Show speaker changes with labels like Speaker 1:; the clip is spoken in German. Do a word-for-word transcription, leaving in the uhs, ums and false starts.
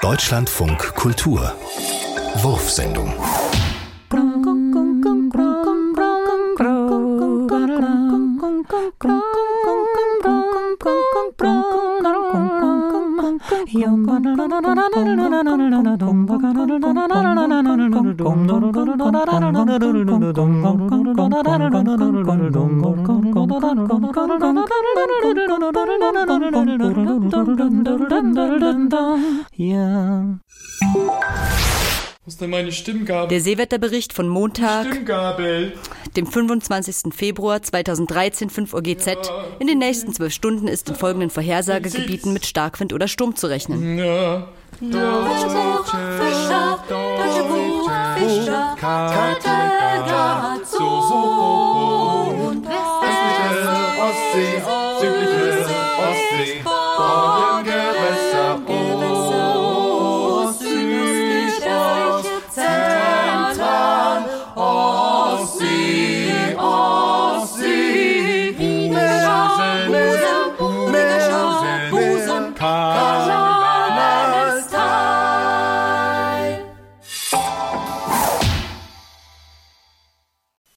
Speaker 1: Deutschlandfunk Kultur Wurfsendung.
Speaker 2: Wo ist denn meine Stimmgabel?
Speaker 3: Der Seewetterbericht von Montag,
Speaker 2: Stimmgabel.
Speaker 3: dem fünfundzwanzigsten Februar zweitausenddreizehn, fünf Uhr G Z. In den nächsten zwölf Stunden ist in folgenden Vorhersagegebieten mit Starkwind oder Sturm zu rechnen.
Speaker 2: Ja.
Speaker 4: Deutsche Buchfischer, Deutsche Buchfischer, Kattegat, so und westliche
Speaker 2: Ostsee, südliche Ostsee.